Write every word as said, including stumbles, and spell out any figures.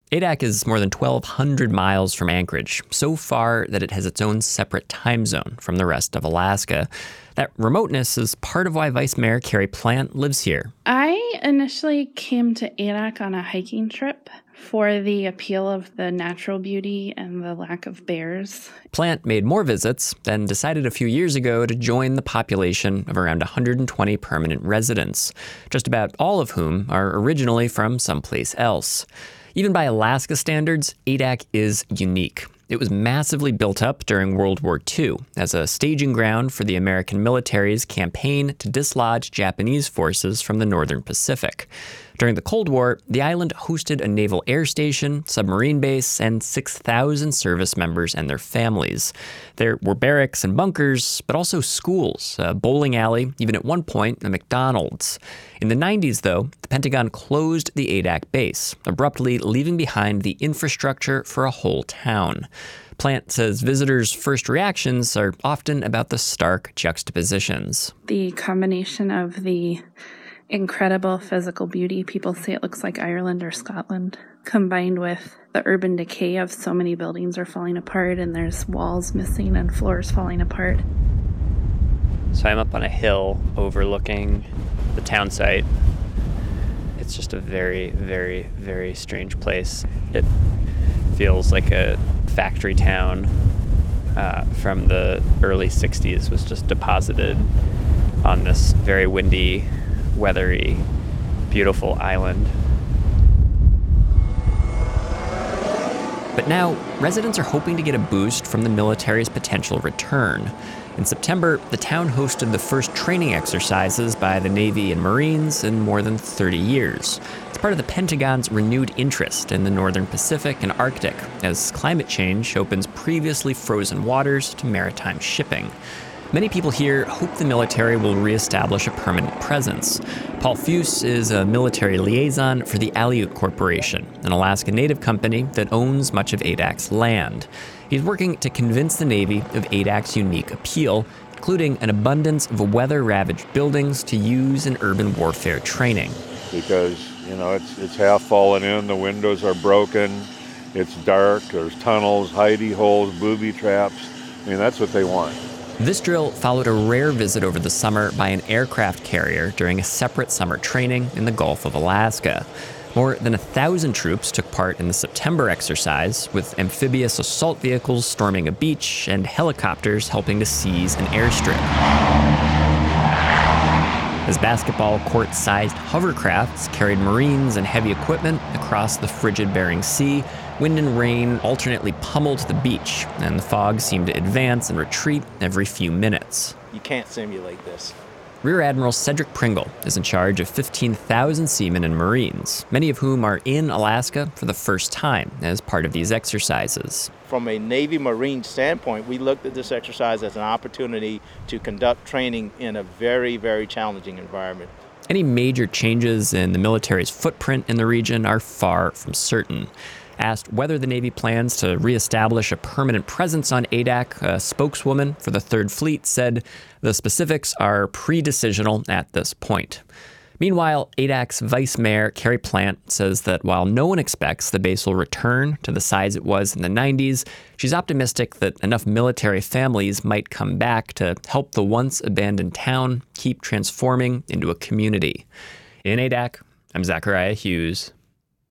Adak is more than twelve hundred miles from Anchorage, so far that it has its own separate time zone from the rest of Alaska. That remoteness is part of why Vice Mayor Carrie Plant lives here. I initially came to Adak on a hiking trip for the appeal of the natural beauty and the lack of bears. Plant made more visits, then decided a few years ago to join the population of around one hundred twenty permanent residents, just about all of whom are originally from someplace else. Even by Alaska standards, Adak is unique. It was massively built up during World War Two as a staging ground for the American military's campaign to dislodge Japanese forces from the northern Pacific. During the Cold War, the island hosted a naval air station, submarine base, and six thousand service members and their families. There were barracks and bunkers, but also schools, a bowling alley, even at one point, a McDonald's. In the nineties, though, the Pentagon closed the Adak base, abruptly leaving behind the infrastructure for a whole town. Plant says visitors' first reactions are often about the stark juxtapositions. The combination of the incredible physical beauty, people say it looks like Ireland or Scotland, combined with the urban decay of so many buildings are falling apart and there's walls missing and floors falling apart. So I'm up on a hill overlooking the town site. It's just a very, very, very strange place. It feels like a factory town uh, from the early sixties was just deposited on this very windy, weathery, beautiful island. But now, residents are hoping to get a boost from the military's potential return. In September, the town hosted the first training exercises by the Navy and Marines in more than thirty years. It's part of the Pentagon's renewed interest in the northern Pacific and Arctic, as climate change opens previously frozen waters to maritime shipping. Many people here hope the military will reestablish a permanent presence. Paul Fuse is a military liaison for the Aleut Corporation, an Alaska Native company that owns much of Adak's land. He's working to convince the Navy of Adak's unique appeal, including an abundance of weather-ravaged buildings to use in urban warfare training. Because, you know, it's it's half fallen in, the windows are broken, it's dark, there's tunnels, hidey holes, booby traps. I mean, that's what they want. This drill followed a rare visit over the summer by an aircraft carrier during a separate summer training in the Gulf of Alaska. More than a thousand troops took part in the September exercise, with amphibious assault vehicles storming a beach and helicopters helping to seize an airstrip. As basketball court-sized hovercrafts carried Marines and heavy equipment across the frigid Bering Sea, wind and rain alternately pummeled the beach, and the fog seemed to advance and retreat every few minutes. You can't simulate this. Rear Admiral Cedric Pringle is in charge of fifteen thousand seamen and Marines, many of whom are in Alaska for the first time as part of these exercises. From a Navy Marine standpoint, we looked at this exercise as an opportunity to conduct training in a very, very challenging environment. Any major changes in the military's footprint in the region are far from certain. Asked whether the Navy plans to reestablish a permanent presence on Adak, a spokeswoman for the Third Fleet said the specifics are pre-decisional at this point. Meanwhile, Adak's Vice Mayor Carrie Plant says that while no one expects the base will return to the size it was in the nineties, she's optimistic that enough military families might come back to help the once abandoned town keep transforming into a community. In Adak, I'm Zachariah Hughes.